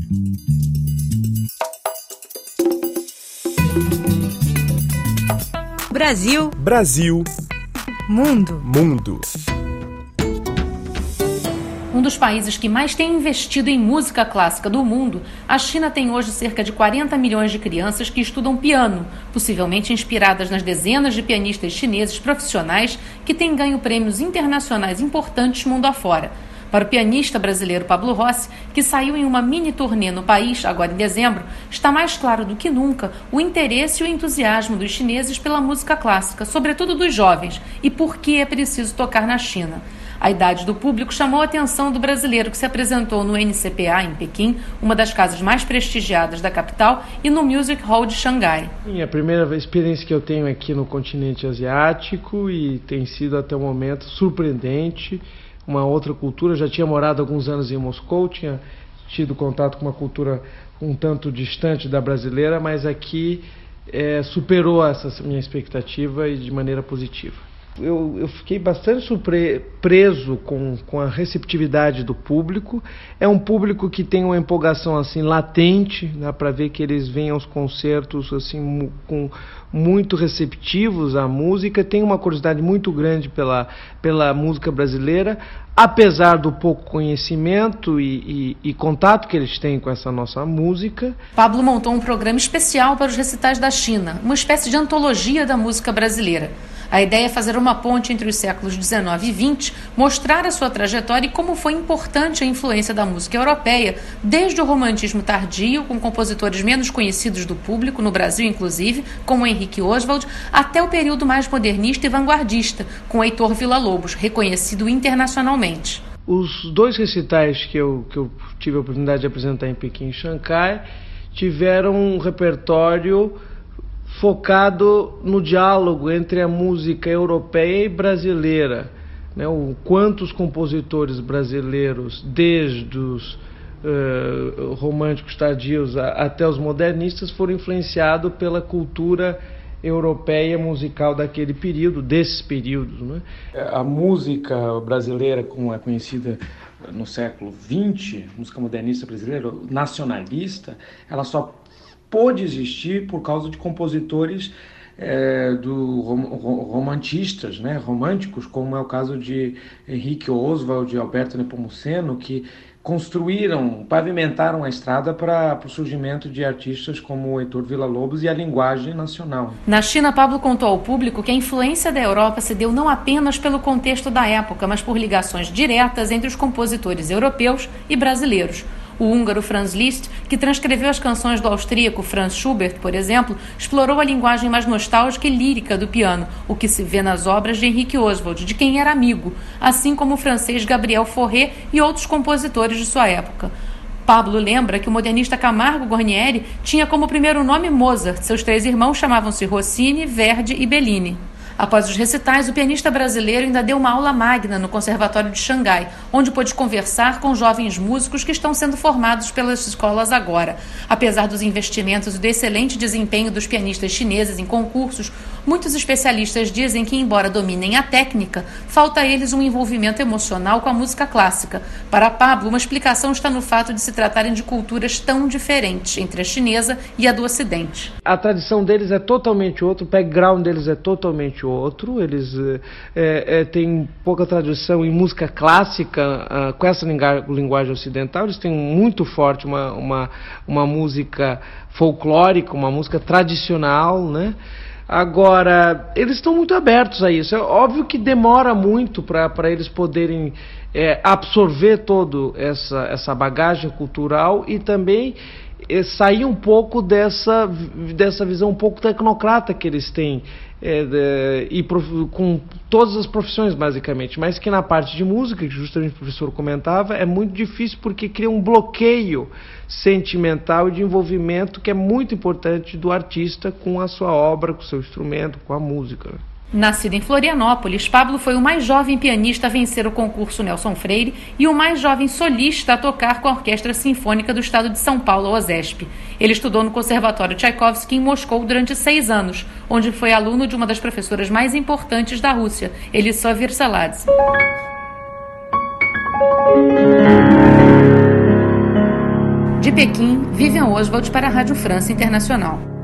Brasil. Brasil. Mundo. Mundo. Um dos países que mais tem investido em música clássica do mundo, a China tem hoje cerca de 40 milhões de crianças que estudam piano, possivelmente inspiradas nas dezenas de pianistas chineses profissionais que têm ganho prêmios internacionais importantes mundo afora. Para o pianista brasileiro Pablo Rossi, que saiu em uma mini-turnê no país, agora em dezembro, está mais claro do que nunca o interesse e o entusiasmo dos chineses pela música clássica, sobretudo dos jovens, e por que é preciso tocar na China. A idade do público chamou a atenção do brasileiro que se apresentou no NCPA, em Pequim, uma das casas mais prestigiadas da capital, e no Music Hall de Xangai. A primeira experiência que eu tenho aqui no continente asiático e tem sido até o momento surpreendente, uma outra cultura. Já tinha morado alguns anos em Moscou, tinha tido contato com uma cultura um tanto distante da brasileira, mas aqui superou essa minha expectativa e de maneira positiva. Eu fiquei bastante surpreso com a receptividade do público. É um público que tem uma empolgação assim latente, dá para ver que eles vêm aos concertos assim muito receptivos à música, tem uma curiosidade muito grande pela música brasileira, apesar do pouco conhecimento e contato que eles têm com essa nossa música. Pablo montou um programa especial para os recitais da China, uma espécie de antologia da música brasileira. A ideia é fazer uma ponte entre os séculos XIX e XX, mostrar a sua trajetória e como foi importante a influência da música europeia, desde o romantismo tardio, com compositores menos conhecidos do público, no Brasil inclusive, como Henrique Oswald, até o período mais modernista e vanguardista, com Heitor Villa-Lobos, reconhecido internacionalmente. Os dois recitais que eu tive a oportunidade de apresentar em Pequim e Xangai tiveram um repertório focado no diálogo entre a música europeia e brasileira, né? Quantos compositores brasileiros, desde os românticos tardios até os modernistas, foram influenciados pela cultura europeia musical daquele período, desses períodos, né? A música brasileira, como é conhecida no século XX, música modernista brasileira, nacionalista, ela só pôde existir por causa de compositores romantistas, né, românticos, como é o caso de Henrique Oswald e Alberto Nepomuceno, que pavimentaram a estrada para o surgimento de artistas como Heitor Villa-Lobos e a linguagem nacional. Na China, Pablo contou ao público que a influência da Europa se deu não apenas pelo contexto da época, mas por ligações diretas entre os compositores europeus e brasileiros. O húngaro Franz Liszt, que transcreveu as canções do austríaco Franz Schubert, por exemplo, explorou a linguagem mais nostálgica e lírica do piano, o que se vê nas obras de Henrique Oswald, de quem era amigo, assim como o francês Gabriel Fauré e outros compositores de sua época. Pablo lembra que o modernista Camargo Guarnieri tinha como primeiro nome Mozart. Seus três irmãos chamavam-se Rossini, Verdi e Bellini. Após os recitais, o pianista brasileiro ainda deu uma aula magna no Conservatório de Xangai, onde pôde conversar com jovens músicos que estão sendo formados pelas escolas agora. Apesar dos investimentos e do excelente desempenho dos pianistas chineses em concursos, muitos especialistas dizem que, embora dominem a técnica, falta a eles um envolvimento emocional com a música clássica. Para Pablo, uma explicação está no fato de se tratarem de culturas tão diferentes entre a chinesa e a do Ocidente. A tradição deles é totalmente outra, o background deles é totalmente outro. Eles têm pouca tradição em música clássica com essa linguagem ocidental. Eles têm muito forte uma música folclórica, uma música tradicional, né? Agora, eles estão muito abertos a isso. É óbvio que demora muito para eles poderem absorver toda essa bagagem cultural e também sair um pouco dessa visão um pouco tecnocrata que eles têm, com todas as profissões basicamente, mas que na parte de música, que justamente o professor comentava, é muito difícil porque cria um bloqueio sentimental e de envolvimento que é muito importante do artista com a sua obra, com o seu instrumento, com a música. Nascido em Florianópolis, Pablo foi o mais jovem pianista a vencer o concurso Nelson Freire e o mais jovem solista a tocar com a Orquestra Sinfônica do Estado de São Paulo, a OSESP. Ele estudou no Conservatório Tchaikovsky em Moscou durante 6 anos, onde foi aluno de uma das professoras mais importantes da Rússia, Elissa Virsaladze. De Pequim, Vivian Oswald para a Rádio França Internacional.